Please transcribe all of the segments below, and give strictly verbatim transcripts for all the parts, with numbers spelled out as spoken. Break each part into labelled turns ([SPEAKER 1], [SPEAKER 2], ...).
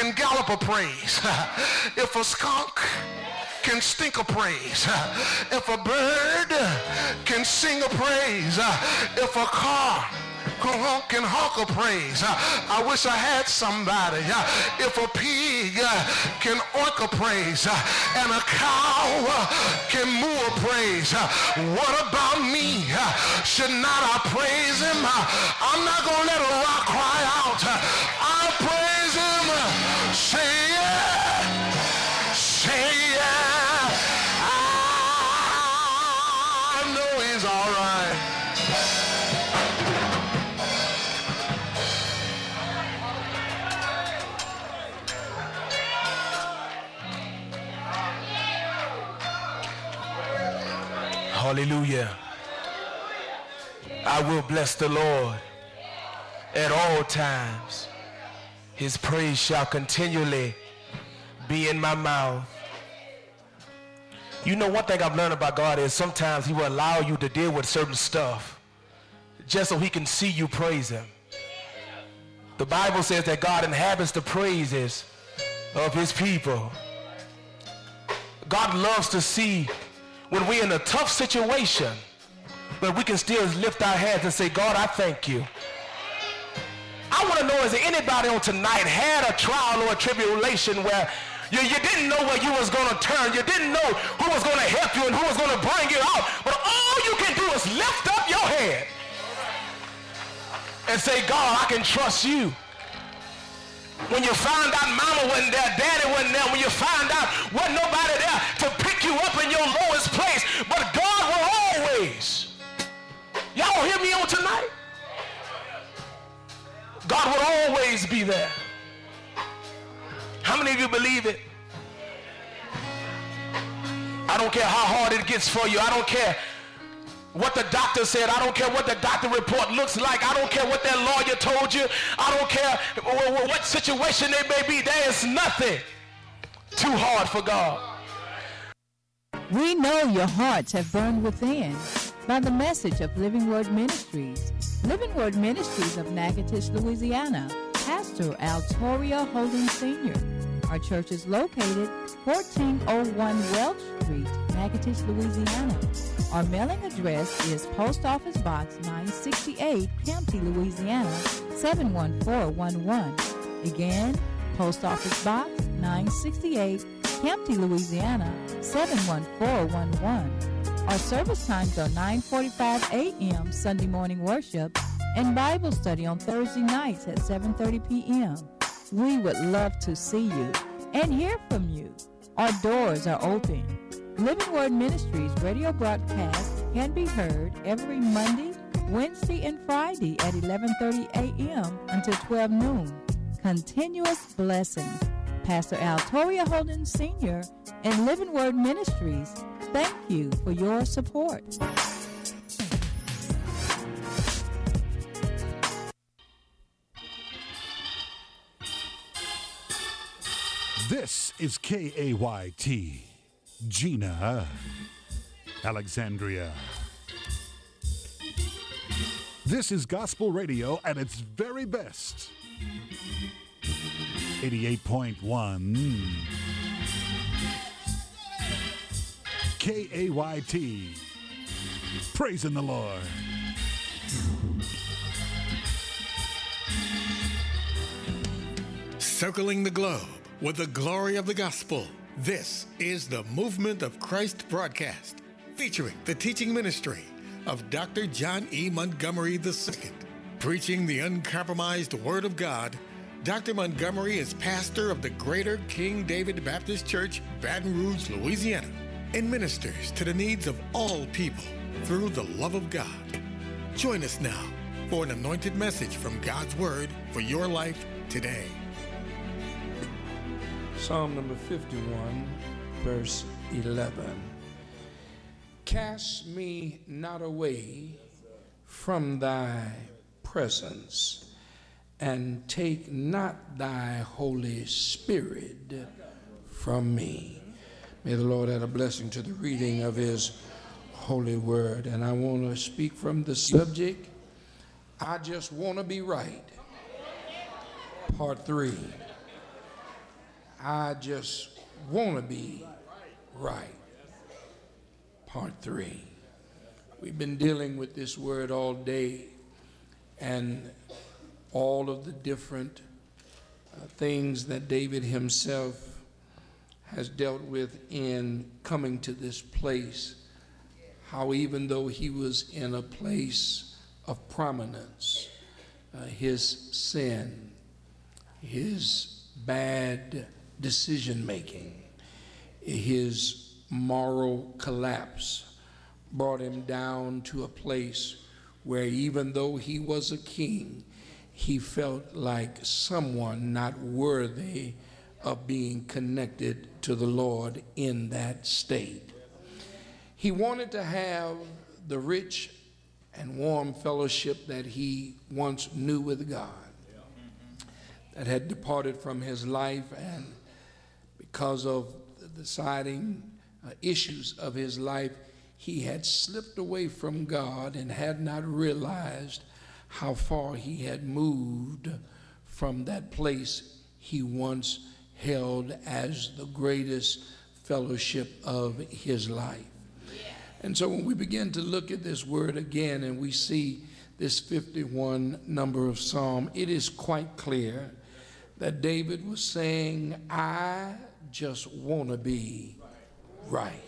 [SPEAKER 1] can gallop a praise, if a skunk can stink a praise, if a bird can sing a praise, if a car can honk a praise, I wish I had somebody. If a pig can oink a praise and a cow can moo a praise, what about me? Should not I praise him? I'm not gonna let a rock cry out. I'll praise him. Say yeah, say yeah. I know he's all right. Hallelujah. I will bless the Lord at all times. His praise shall continually be in my mouth. You know, one thing I've learned about God is sometimes he will allow you to deal with certain stuff just so he can see you praise him. The Bible says that God inhabits the praises of his people. God loves to see when we're in a tough situation, but we can still lift our hands and say, God, I thank you. I want to know, is there anybody on tonight had a trial or a tribulation where you, you didn't know where you was going to turn, you didn't know who was going to help you and who was going to bring you out, but all you can do is lift up your head and say, God, I can trust you. When you find out mama wasn't there, daddy wasn't there, when you find out wasn't nobody there to pick you up in your lowest place, but God will always. Y'all hear me on tonight? God will always be there. How many of you believe it? I don't care how hard it gets for you. I don't care what the doctor said. I don't care what the doctor report looks like. I don't care what that lawyer told you. I don't care what situation they may be. There is nothing too hard for God.
[SPEAKER 2] We know your hearts have burned within by the message of Living Word Ministries. Living Word Ministries of Natchitoches, Louisiana. Pastor Altoria Holden Senior Our church is located fourteen oh one Welch Street, Natchitoches, Louisiana. Our mailing address is Post Office Box nine sixty-eight, Campty, Louisiana, seven one four one one. Again, Post Office Box nine sixty-eight, Campty, Louisiana, seven one four one one. Our service times are nine forty-five a.m. Sunday morning worship and Bible study on Thursday nights at seven thirty p.m. We would love to see you and hear from you. Our doors are open. Living Word Ministries radio broadcast can be heard every Monday, Wednesday, and Friday at eleven thirty a.m. until twelve noon. Continuous blessings. Pastor Altoria Holden Senior and Living Word Ministries, thank you for your support.
[SPEAKER 3] This is K A Y T, Gina, Alexandria. This is gospel radio at its very best. eighty-eight point one K A Y T, praising the Lord.
[SPEAKER 4] Circling the globe with the glory of the gospel. This is the Movement of Christ broadcast, featuring the teaching ministry of Doctor John E. Montgomery the Second. Preaching the uncompromised Word of God, Doctor Montgomery is pastor of the Greater King David Baptist Church, Baton Rouge, Louisiana, and ministers to the needs of all people through the love of God. Join us now for an anointed message from God's Word for your life today.
[SPEAKER 5] Psalm number fifty-one, verse eleven. Cast me not away from thy presence, and take not thy Holy Spirit from me. May the Lord add a blessing to the reading of his holy word. And I want to speak from the subject, I just want to be right. Part three. I just want to be right. Part three. We've been dealing with this word all day and all of the different uh, things that David himself has dealt with in coming to this place. How even though he was in a place of prominence, uh, his sin, his bad decision making, his moral collapse brought him down to a place where even though he was a king, he felt like someone not worthy of being connected to the Lord in that state. He wanted to have the rich and warm fellowship that he once knew with God, that had departed from his life, and because of the deciding uh, issues of his life, he had slipped away from God and had not realized how far he had moved from that place he once held as the greatest fellowship of his life. And so when we begin to look at this word again and we see this fifty-one number of Psalm, it is quite clear that David was saying, I just want to be right.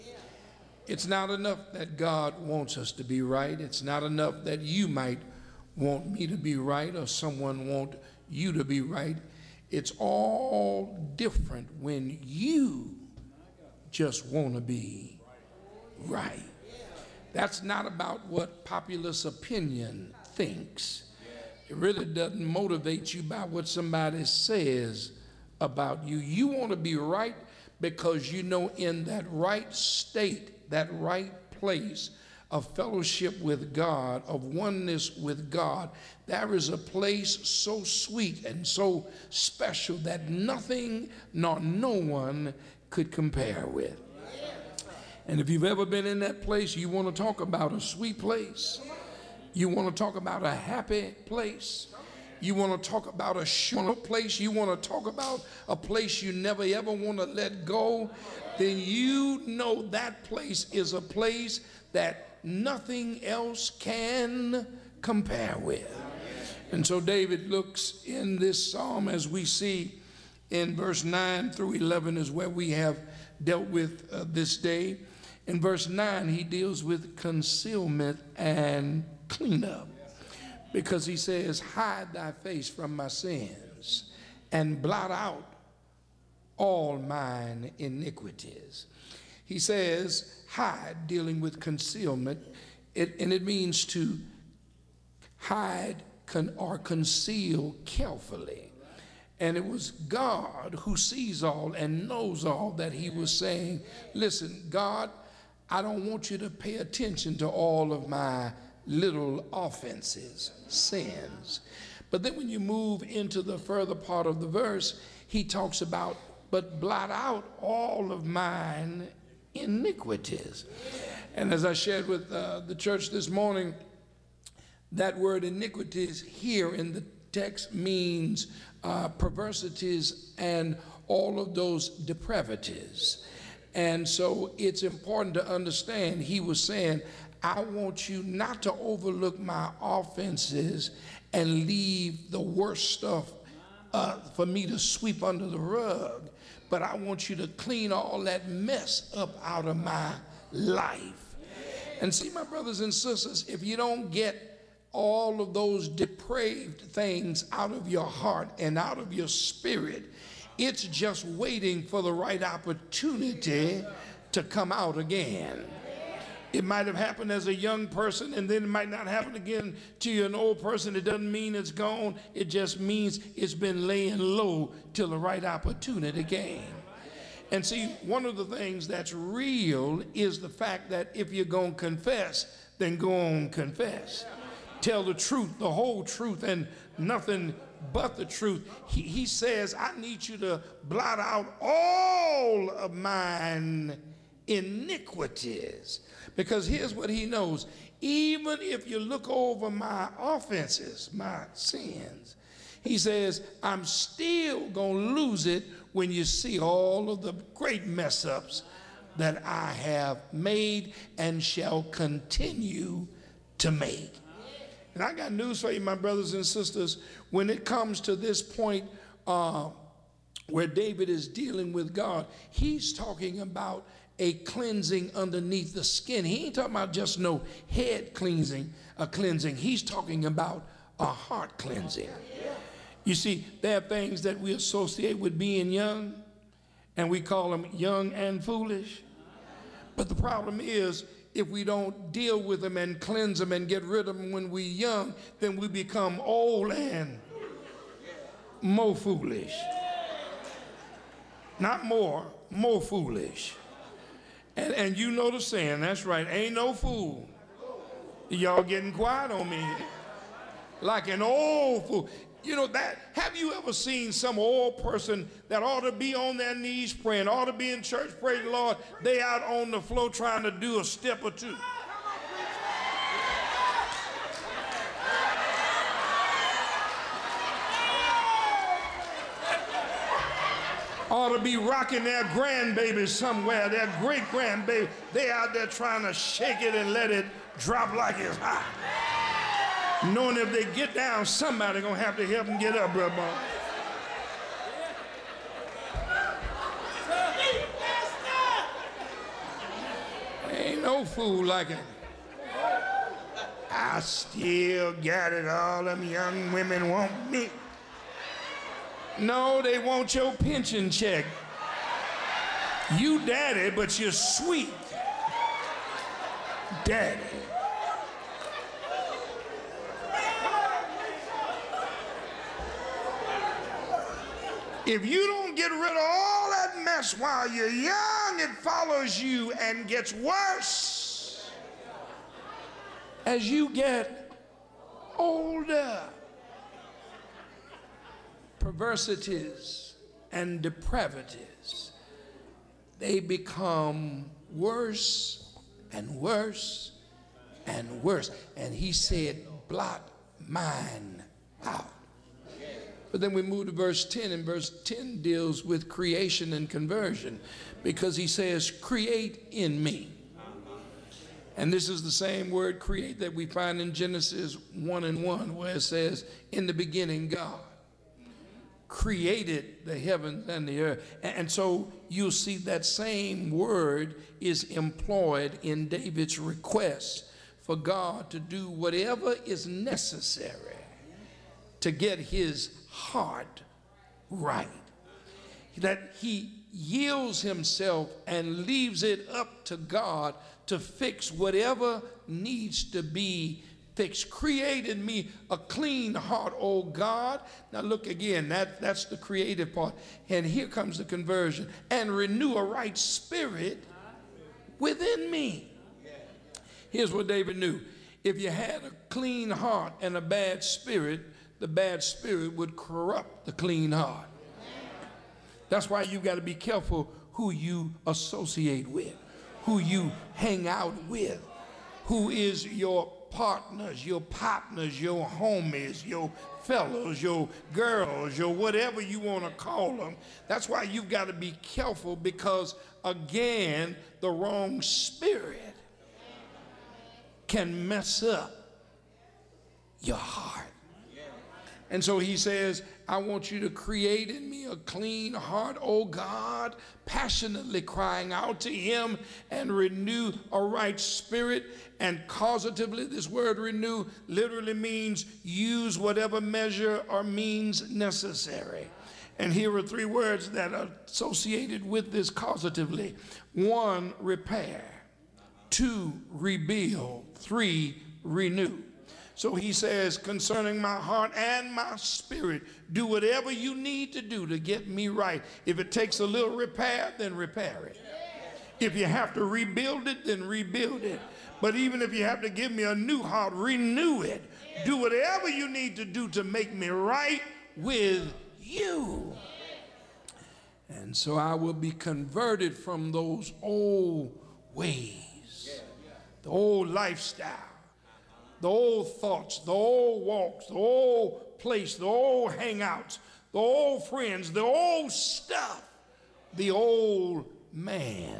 [SPEAKER 5] It's not enough that God wants us to be right. It's not enough that you might want me to be right or someone want you to be right. It's all different when you just want to be right. That's not about what populace opinion thinks. It really doesn't motivate you by what somebody says about you. You want to be right because you know in that right state, that right place of fellowship with God, of oneness with God, there is a place so sweet and so special that nothing nor no one could compare with. And if you've ever been in that place, you want to talk about a sweet place. You want to talk about a happy place. You want to talk about a sure place. You want to talk about a place you never ever want to let go. Then you know that place is a place that nothing else can compare with. And so David looks in this psalm, as we see in verse nine through eleven is where we have dealt with uh, this day. In verse nine, he deals with concealment and cleanup, because he says, hide thy face from my sins and blot out all mine iniquities. He says, hide, dealing with concealment, it, and it means to hide con, or conceal carefully. And it was God who sees all and knows all that he was saying, listen, God, I don't want you to pay attention to all of my little offenses, sins. But then when you move into the further part of the verse, he talks about, but blot out all of mine iniquities. And as I shared with uh, the church this morning, that word iniquities here in the text means uh, perversities and all of those depravities. And so it's important to understand, he was saying, I want you not to overlook my offenses and leave the worst stuff uh, for me to sweep under the rug, but I want you to clean all that mess up out of my life. And see, my brothers and sisters, if you don't get all of those depraved things out of your heart and out of your spirit, it's just waiting for the right opportunity to come out again. It might have happened as a young person, and then it might not happen again to you, an old person. It doesn't mean it's gone. It just means it's been laying low till the right opportunity came. And see, one of the things that's real is the fact that if you're going to confess, then go on confess. Tell the truth, the whole truth, and nothing but the truth. He, he says, I need you to blot out all of mine iniquities. Because here's what he knows. Even if you look over my offenses, my sins, He says, I'm still going to lose it when you see all of the great mess ups that I have made and shall continue to make. And I got news for you, my brothers and sisters. When it comes to this point uh, where David is dealing with God, he's talking about a cleansing underneath the skin. He ain't talking about just no head cleansing, a cleansing. He's talking about a heart cleansing. You see, there are things that we associate with being young, and we call them young and foolish. But the problem is, if we don't deal with them and cleanse them and get rid of them when we're young, then we become old and more foolish. Not more, more foolish. And, and you know the saying, that's right, ain't no fool. Y'all getting quiet on me. Like an old fool. You know that, have you ever seen some old person that ought to be on their knees praying, ought to be in church, praise the Lord, they out on the floor trying to do a step or two? Ought to be rocking their grandbaby somewhere, their great grandbaby. They out there trying to shake it and let it drop like it's hot. Knowing if they get down, somebody gonna have to help them get up, brother. Ain't no fool like it. I still got it, all them young women want me. No, they want your pension check. You daddy, but you're sweet. Daddy. If you don't get rid of all that mess while you're young, it follows you and gets worse as you get older. Perversities and depravities, they become worse and worse and worse. And he said, blot mine out. But then we move to verse ten, and verse ten deals with creation and conversion, because he says, create in me. And this is the same word create that we find in Genesis one and one, where it says, in the beginning, God created the heavens and the earth. And so you'll see that same word is employed in David's request for God to do whatever is necessary to get his heart right. That he yields himself and leaves it up to God to fix whatever needs to be fixed. Create in me a clean heart, O God. Now look again, that, that's the creative part. And here comes the conversion. And renew a right spirit within me. Here's what David knew. If you had a clean heart and a bad spirit, the bad spirit would corrupt the clean heart. That's why you got to be careful who you associate with, who you hang out with, who is your partners, your partners, your homies, your fellows, your girls, your whatever you want to call them. That's why you've got to be careful, because again, the wrong spirit can mess up your heart. And so he says, I want you to create in me a clean heart, O God, passionately crying out to him, and renew a right spirit. And causatively, this word renew literally means use whatever measure or means necessary. And here are three words that are associated with this causatively. One, repair. Two, rebuild. Three, renew. So he says, concerning my heart and my spirit, do whatever you need to do to get me right. If it takes a little repair, then repair it. If you have to rebuild it, then rebuild it. But even if you have to give me a new heart, renew it. Do whatever you need to do to make me right with you. And so I will be converted from those old ways, the old lifestyle, the old thoughts, the old walks, the old old place, the old hangouts, the old friends, the old stuff, the old man.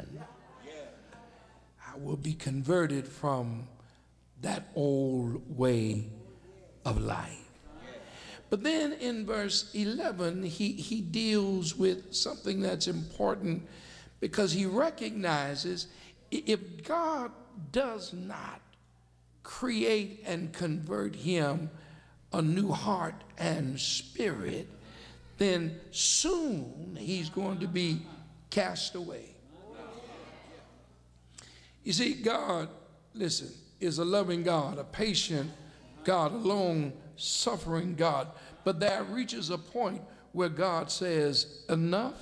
[SPEAKER 5] I will be converted from that old way of life. But then in verse eleven, he, he deals with something that's important, because he recognizes if God does not create and convert him a new heart and spirit, then soon he's going to be cast away. You see, God, listen, is a loving God, a patient God, a long-suffering God. But there reaches a point where God says, enough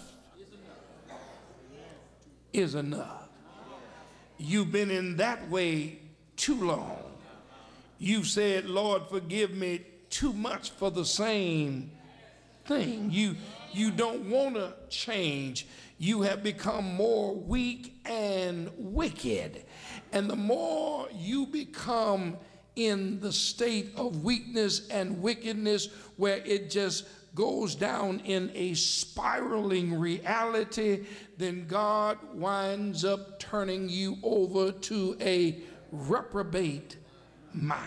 [SPEAKER 5] is enough. You've been in that way too long. You've said, Lord, forgive me too much for the same thing. You, you don't want to change. You have become more weak and wicked. And the more you become in the state of weakness and wickedness, where it just goes down in a spiraling reality, then God winds up turning you over to a reprobate mind.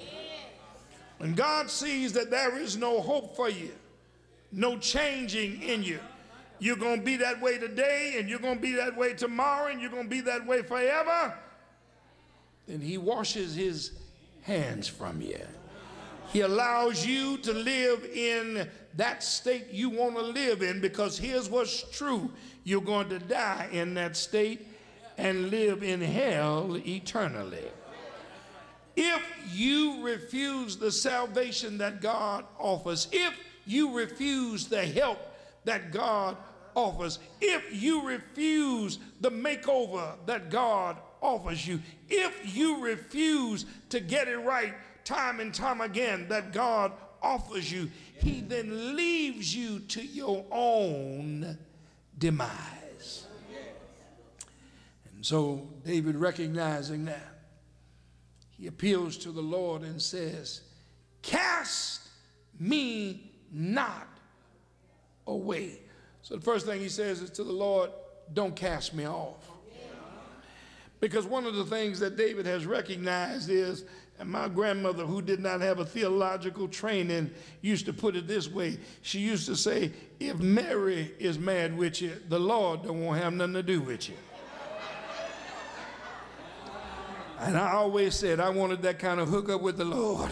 [SPEAKER 5] When God sees that there is no hope for you, no changing in you, you're going to be that way today, and you're going to be that way tomorrow, and you're going to be that way forever, then he washes his hands from you. He allows you to live in that state you want to live in, because here's what's true. You're going to die in that state and live in hell eternally. If you refuse the salvation that God offers, if you refuse the help that God offers, if you refuse the makeover that God offers you, if you refuse to get it right time and time again that God offers you, he then leaves you to your own demise. And so David, recognizing that, he appeals to the Lord and says, cast me not away. So the first thing he says is to the Lord, don't cast me off. Because one of the things that David has recognized is, and my grandmother, who did not have a theological training, used to put it this way. She used to say, if Mary is mad with you, the Lord don't want to have nothing to do with you. And I always said I wanted that kind of hookup with the Lord.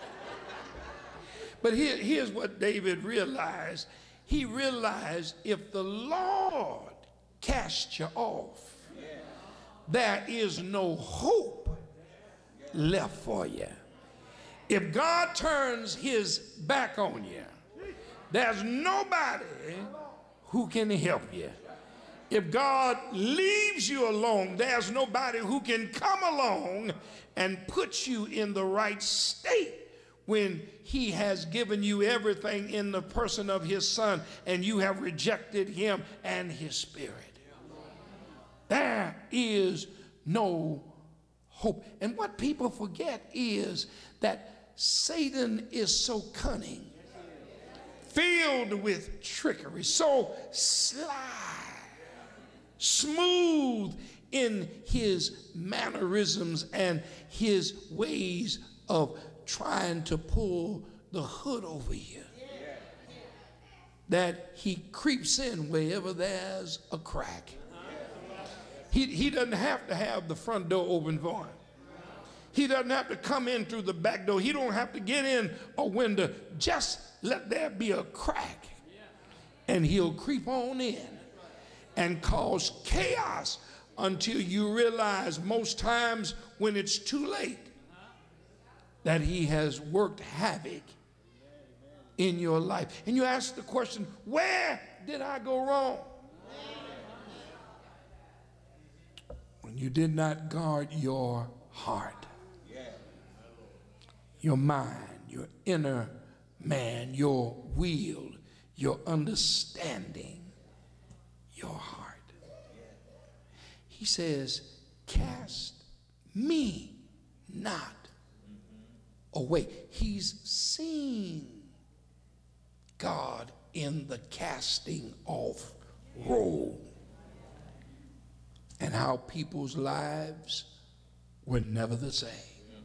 [SPEAKER 5] But here, here's what David realized. He realized if the Lord casts you off, there is no hope left for you. If God turns his back on you, there's nobody who can help you. If God leaves you alone, there's nobody who can come along and put you in the right state when he has given you everything in the person of his son and you have rejected him and his spirit. There is no hope. And what people forget is that Satan is so cunning, filled with trickery, so sly, smooth in his mannerisms and his ways of trying to pull the hood over you, that he creeps in wherever there's a crack. He, he doesn't have to have the front door open for him. He doesn't have to come in through the back door. He don't have to get in a window. Just let there be a crack, and he'll creep on in and cause chaos until you realize most times when it's too late that he has worked havoc in your life. And you ask the question, where did I go wrong? When you did not guard your heart, your mind, your inner man, your will, your understanding, your heart. He says, cast me not away. He's seen God in the casting off role and how people's lives were never the same.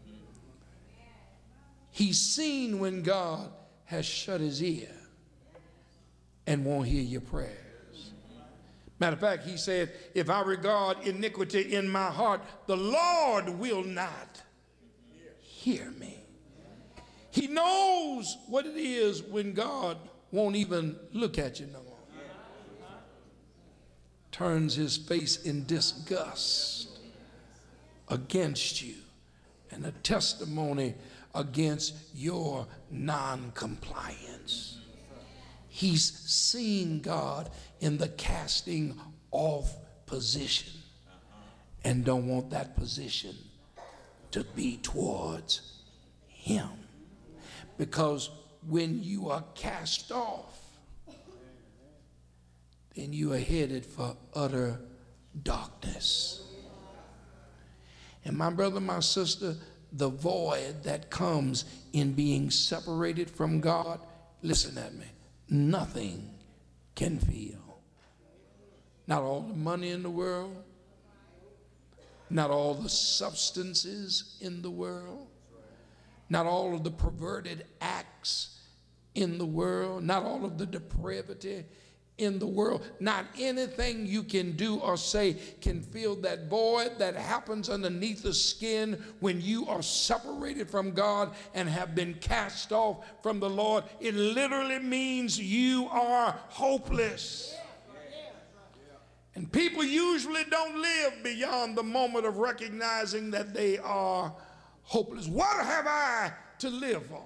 [SPEAKER 5] He's seen when God has shut his ear and won't hear your prayers. Matter of fact, he said, if I regard iniquity in my heart, the Lord will not hear me. He knows what it is when God won't even look at you no more. Turns his face in disgust against you and a testimony against your non-compliance. He's seen God in the casting off position and don't want that position to be towards him. Because when you are cast off, then you are headed for utter darkness. And my brother, my sister, the void that comes in being separated from God, listen at me, nothing can fill. Not all the money in the world, not all the substances in the world, not all of the perverted acts in the world, not all of the depravity in the world, not anything you can do or say can fill that void that happens underneath the skin when you are separated from God and have been cast off from the Lord. It literally means you are hopeless. And people usually don't live beyond the moment of recognizing that they are hopeless. What have I to live for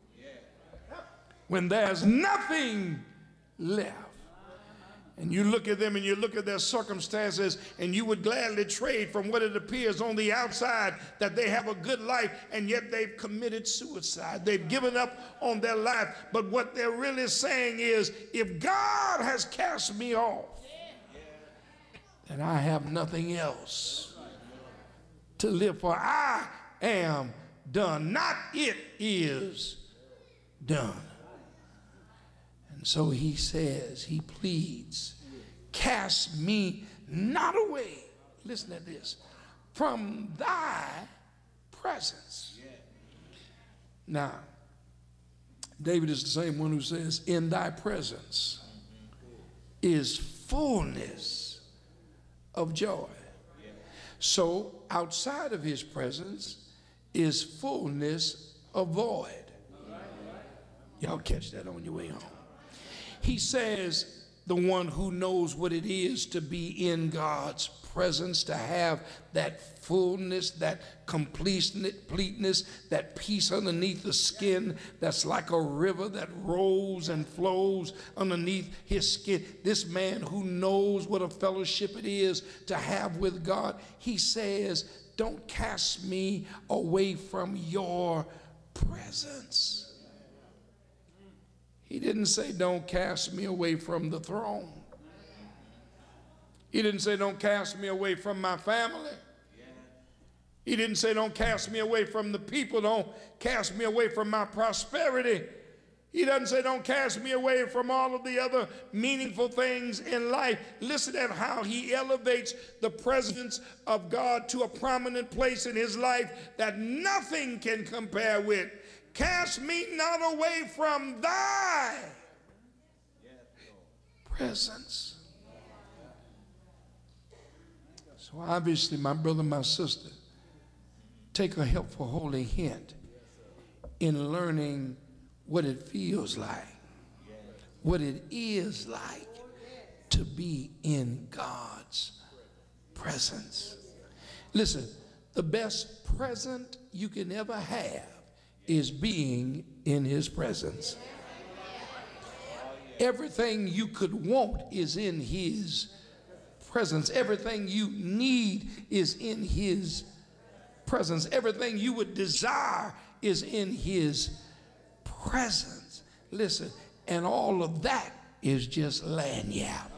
[SPEAKER 5] when there's nothing left? And you look at them and you look at their circumstances and you would gladly trade from what it appears on the outside that they have a good life, and yet they've committed suicide. They've given up on their life. But what they're really saying is, if God has cast me off, then I have nothing else to live for. I am done. Not it is done. And so he says, he pleads, cast me not away, listen to this, from thy presence. Now, David is the same one who says, in thy presence is fullness of joy. So outside of his presence is fullness of void. Y'all catch that on your way home. He says, the one who knows what it is to be in God's presence, to have that fullness, that completeness, that peace underneath the skin that's like a river that rolls and flows underneath his skin. This man who knows what a fellowship it is to have with God, he says, don't cast me away from your presence. He didn't say, don't cast me away from the throne. He didn't say, don't cast me away from my family. He didn't say, don't cast me away from the people. Don't cast me away from my prosperity. He doesn't say, don't cast me away from all of the other meaningful things in life. Listen at how he elevates the presence of God to a prominent place in his life that nothing can compare with. Cast me not away from thy presence. So obviously, my brother, my sister, take a helpful holy hint in learning what it feels like, what it is like to be in God's presence. Listen, the best present you can ever have is being in his presence. Everything you could want is in his presence. Everything you need is in his presence. Everything you would desire is in his presence. Listen, and all of that is just lanyard.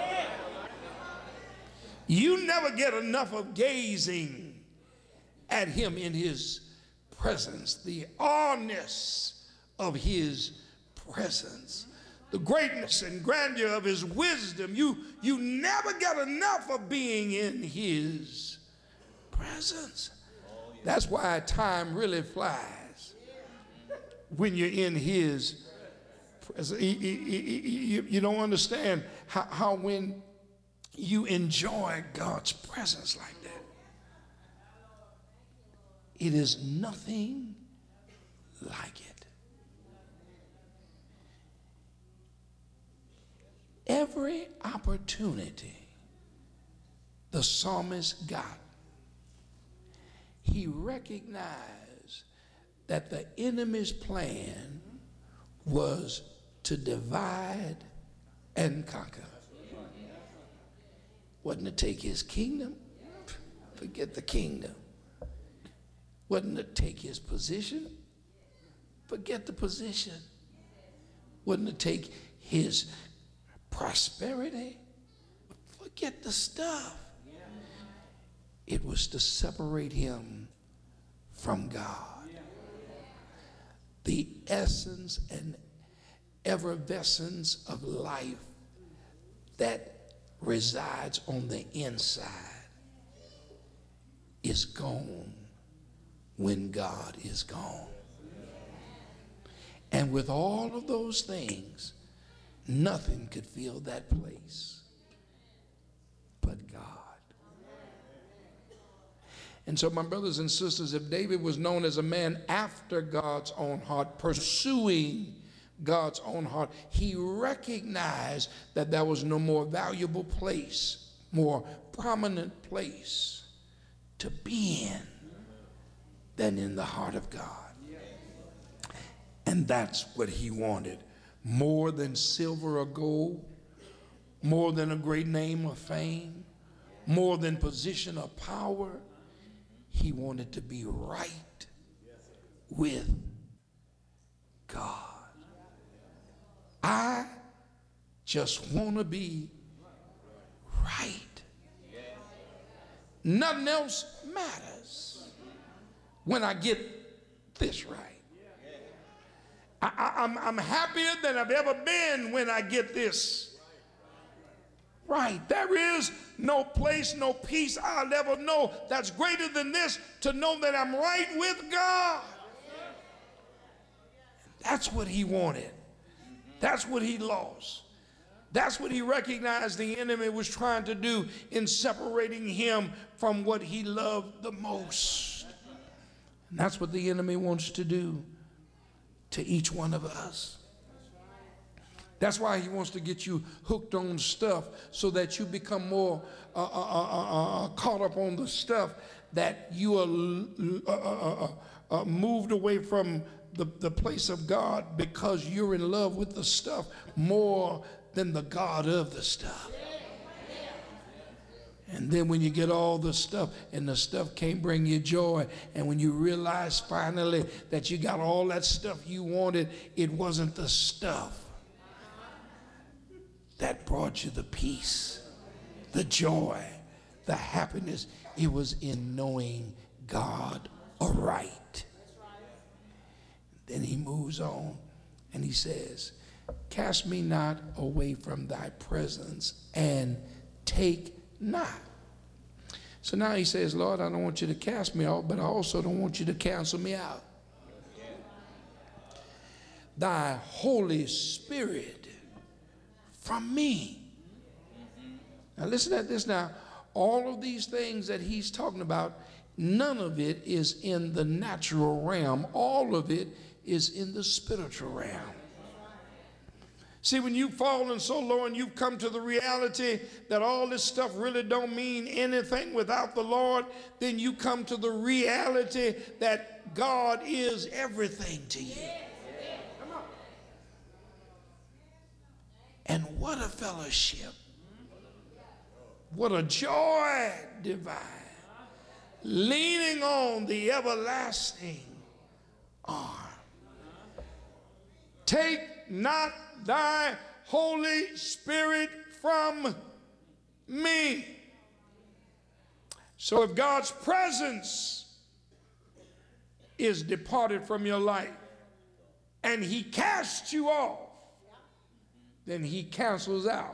[SPEAKER 5] You never get enough of gazing at him in his presence, the awness of his presence, the greatness and grandeur of his wisdom. You, you never get enough of being in his presence. That's why time really flies when you're in his presence. You don't understand how, how when you enjoy God's presence like that, it is nothing like it. Every opportunity the psalmist got, he recognized that the enemy's plan was to divide and conquer. Wasn't to take his kingdom, forget the kingdom. Wasn't to take his position, forget the position. Wasn't to take his prosperity, forget the stuff. It was to separate him from God. The essence and effervescence of life that resides on the inside is gone when God is gone. And with all of those things, nothing could fill that place but God. And so, my brothers and sisters, if David was known as a man after God's own heart, pursuing God's own heart, he recognized that there was no more valuable place, more prominent place to be in than in the heart of God. And that's what he wanted. More than silver or gold, more than a great name or fame, more than position or power. He wanted to be right with God. I just want to be right. Nothing else matters when I get this right. I, I, I'm, I'm happier than I've ever been when I get this right. There is no place, no peace I'll ever know that's greater than this, to know that I'm right with God. That's what he wanted. That's what he lost. That's what he recognized the enemy was trying to do in separating him from what he loved the most. And that's what the enemy wants to do to each one of us. That's why he wants to get you hooked on stuff so that you become more uh, uh, uh, uh, caught up on the stuff, that you are uh, uh, uh, uh, moved away from the, the place of God because you're in love with the stuff more than the God of the stuff. And then when you get all the stuff and the stuff can't bring you joy, and when you realize finally that you got all that stuff you wanted, it wasn't the stuff that brought you the peace, the joy, the happiness. It was in knowing God aright. Then he moves on and he says, cast me not away from thy presence, and take not. So now he says, Lord, I don't want you to cast me out, but I also don't want you to cancel me out. Thy Holy Spirit from me. Now listen at this now. All of these things that he's talking about, none of it is in the natural realm. All of it is in the spiritual realm. See, when you've fallen so low and you've come to the reality that all this stuff really don't mean anything without the Lord, then you come to the reality that God is everything to you. And what a fellowship. What a joy divine. Leaning on the everlasting arm. Take not thy Holy Spirit from me. So if God's presence is departed from your life and he casts you off, then he cancels out